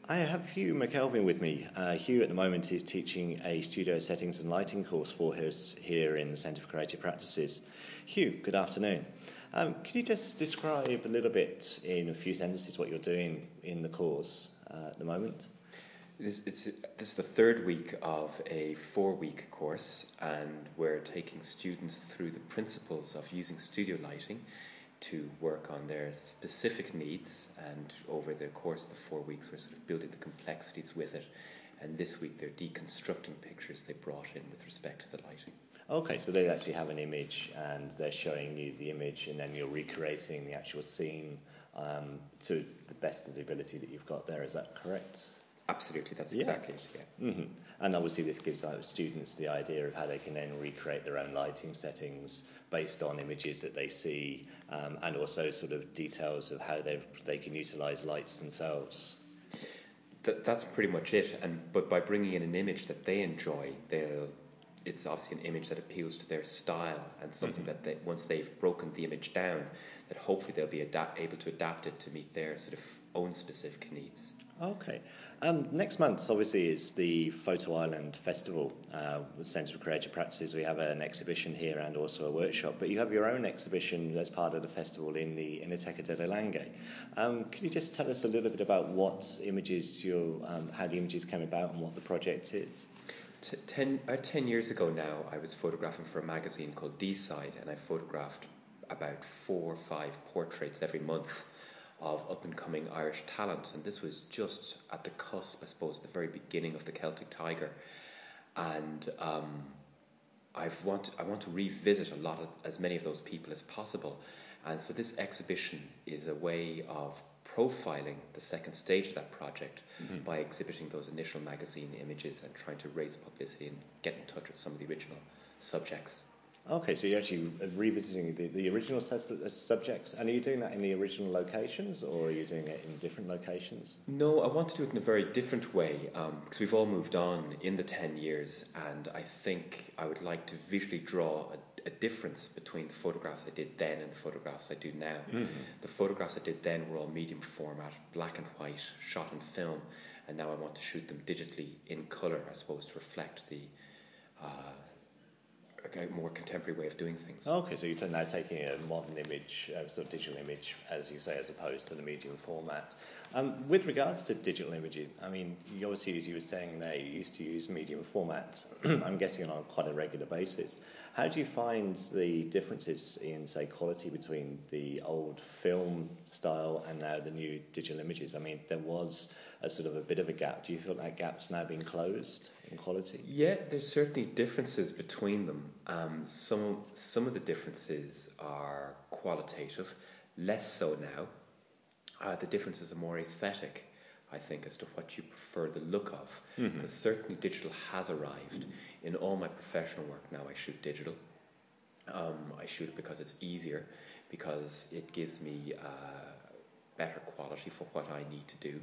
I have Hugh McKelvin with me. Hugh at the moment is teaching a studio settings and lighting course for us here in the Centre for Creative Practices. Hugh, good afternoon. Could you just describe a little bit in a few sentences what you're doing in the course at the moment? This is the third week of a 4-week course, and we're taking students through the principles of using studio lighting to work on their specific needs, and over the course of the 4 weeks we're sort of building the complexities with it, and this week they're deconstructing pictures they brought in with respect to the lighting. Okay, so they actually have an image and they're showing you the image and then you're recreating the actual scene to the best of the ability that you've got there, is that correct? Absolutely, that's exactly it, yeah. Mm-hmm. And obviously this gives our students the idea of how they can then recreate their own lighting settings based on images that they see, and also sort of details of how they can utilise lights themselves. That's pretty much it, but by bringing in an image that they enjoy, it's obviously an image that appeals to their style, and something that once they've broken the image down, that hopefully they'll be able to adapt it to meet their sort of own specific needs. Okay. Next month, obviously, is the Photo Island Festival with Centre for Creative Practices. We have an exhibition here and also a workshop, but you have your own exhibition as part of the festival in the Inoteca delle Langhe. Could you just tell us a little bit about what images how the images came about and what the project is? About 10 years ago now, I was photographing for a magazine called D-Side, and I photographed about 4 or 5 portraits every month of up-and-coming Irish talent, and this was just at the cusp, I suppose, at the very beginning of the Celtic Tiger, and I want to revisit as many of those people as possible, and so this exhibition is a way of profiling the second stage of that project by exhibiting those initial magazine images and trying to raise publicity and get in touch with some of the original subjects. Okay, so you're actually revisiting the original subjects, and are you doing that in the original locations, or are you doing it in different locations? No, I want to do it in a very different way, because we've all moved on in the 10 years, and I think I would like to visually draw a difference between the photographs I did then and the photographs I do now. The photographs I did then were all medium format, black and white, shot on film, and now I want to shoot them digitally in colour, I suppose, to reflect the a more contemporary way of doing things. Okay, so you're now taking a modern image, sort of digital image, as you say, as opposed to the medium format. With regards to digital images, I mean, you obviously, as you were saying there, you used to use medium format, I'm guessing on quite a regular basis. How do you find the differences in, say, quality between the old film style and now the new digital images? I mean, there was a sort of a bit of a gap. Do you feel that gap's now been closed in quality? Yeah, there's certainly differences between them. Some of the differences are qualitative, less so now. The differences are more aesthetic, I think, as to what you prefer the look of. Because certainly digital has arrived. In all my professional work now, I shoot digital. I shoot it because it's easier, because it gives me better quality for what I need to do.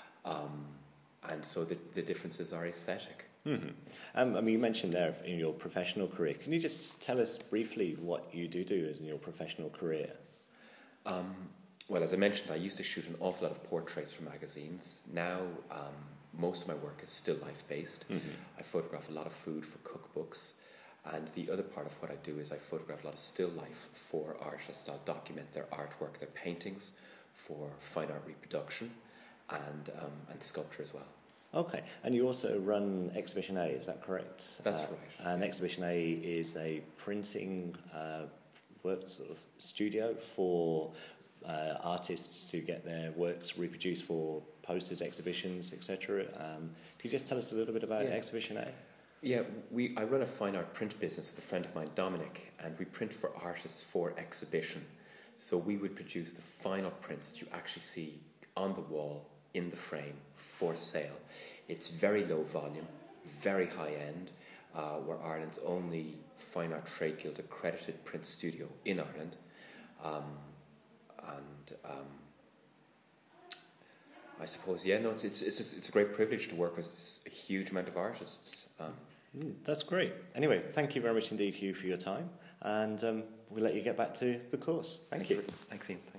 And so the differences are aesthetic. I mean, you mentioned there in your professional career. Can you just tell us briefly what you do as in your professional career? Well, as I mentioned, I used to shoot an awful lot of portraits for magazines. Now, most of my work is still life-based. I photograph a lot of food for cookbooks, and the other part of what I do is I photograph a lot of still life for artists. I'll document their artwork, their paintings, for fine art reproduction, and sculpture as well. Okay, and you also run Exhibition A, is that correct? That's right. And Exhibition A is a printing work sort of studio for artists to get their works reproduced for posters, exhibitions, etc. Can you just tell us a little bit about Exhibition A? Yeah, I run a fine art print business with a friend of mine, Dominic, and we print for artists for exhibition. So we would produce the final prints that you actually see on the wall, in the frame, for sale. It's very low volume, very high end. We're Ireland's only Fine Art Trade Guild accredited print studio in Ireland. I suppose, it's a great privilege to work with a huge amount of artists. That's great. Anyway, thank you very much indeed, Hugh, for your time, and we'll let you get back to the course. Thank you. Thanks, Ian.